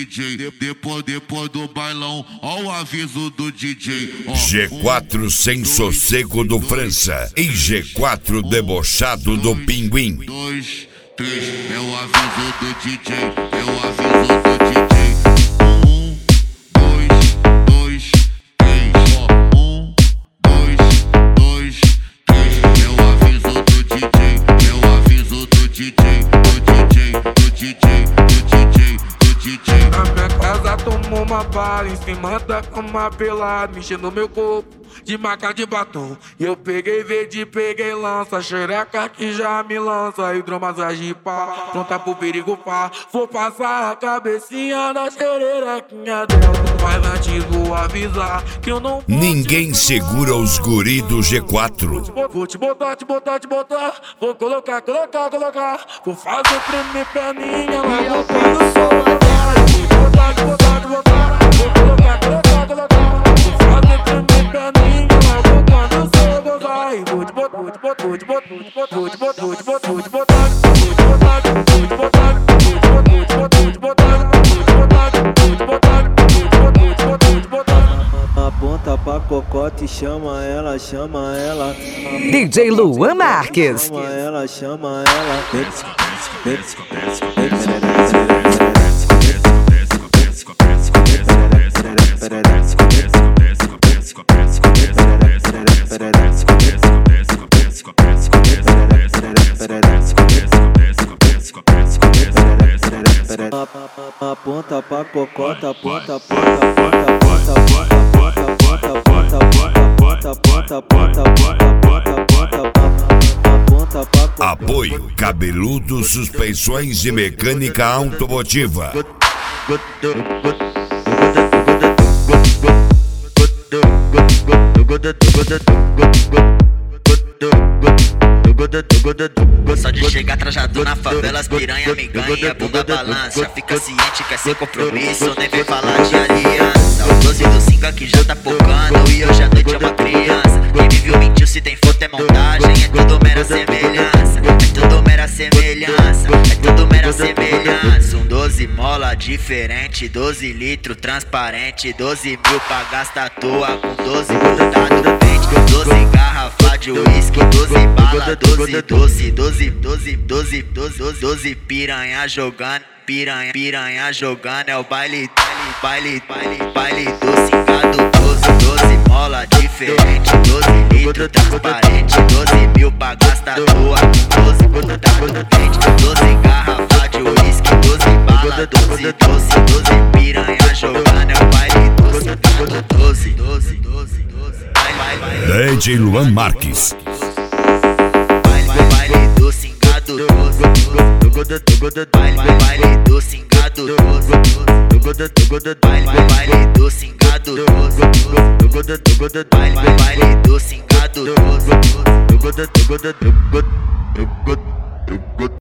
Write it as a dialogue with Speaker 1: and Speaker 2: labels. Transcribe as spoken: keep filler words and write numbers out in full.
Speaker 1: D J. De, depois, depois do bailão, ó o aviso do D J. Ó,
Speaker 2: G quatro
Speaker 1: um,
Speaker 2: sem
Speaker 1: dois,
Speaker 2: sossego do
Speaker 1: dois,
Speaker 2: França e G quatro
Speaker 1: um,
Speaker 2: debochado
Speaker 1: dois,
Speaker 2: do Pinguim.
Speaker 1: Dois, três, é o aviso do D J. É o aviso do D J. Um, dois, dois, três. Ó, um, dois, dois, três. É o aviso do D J. É o aviso do D J. Do D J, do D J, do D J, do D J.
Speaker 3: Na minha casa tomou uma bala, em cima da cama pelado, mexendo no meu corpo de marca de batom. E eu peguei verde, peguei lança, xereca que já me lança, hidromassagem pá, pronta pro perigo pá. Vou passar a cabecinha na xererequinha dela, mas antes vou avisar que eu não vou.
Speaker 2: Ninguém segura os guri do G quatro.
Speaker 3: Vou te botar, te botar, te botar, vou colocar, colocar, colocar, vou fazer tremer perninha lá no pé do sol.
Speaker 4: Aponta pra cocote, chama ela, chama ela.
Speaker 5: D J Luan Marques.
Speaker 4: Chama ela, chama ela. Aponta pra cocota, aponta, aponta, aponta, aponta, aponta, aponta, aponta, aponta, aponta, aponta, aponta, aponta.
Speaker 2: Apoio Cabeludo Suspensões e Mecânica Automotiva.
Speaker 6: Só de chegar trajado na favela, as piranha me ganha, bunda balança. Fica ciente que é sem compromisso, nem vem falar de aliança. O doze do cinco aqui já tá focando e hoje à noite é uma criança. Quem me viu mentiu, se tem foto é montagem, é tudo mera semelhança. É tudo mera semelhança, é tudo mera semelhança. Um doze mola diferente, doze litro transparente, doze mil pra gastar à toa, com doze grudado no pente, doze garrafa de uísque, doze bala, doze doce, doze, doze, doze, doze, doze piranha jogando, piranha, piranha jogando, é o baile, baile, baile, baile, baile do cingado, doze, doze mola diferente, doze litro transparente, doze mil pra gastar à toa, doze grudado no pente, doze garrafa de uísque, doze bala, doze doce, doze piranha jogando, é o baile do cingado, doze, doze, doze, doze,
Speaker 2: D J Luan Marques.
Speaker 6: Baile do cingado, doze, baile, baile do cingado, doze, baile, baile do cingado, doze, baile, baile do cingado, doze.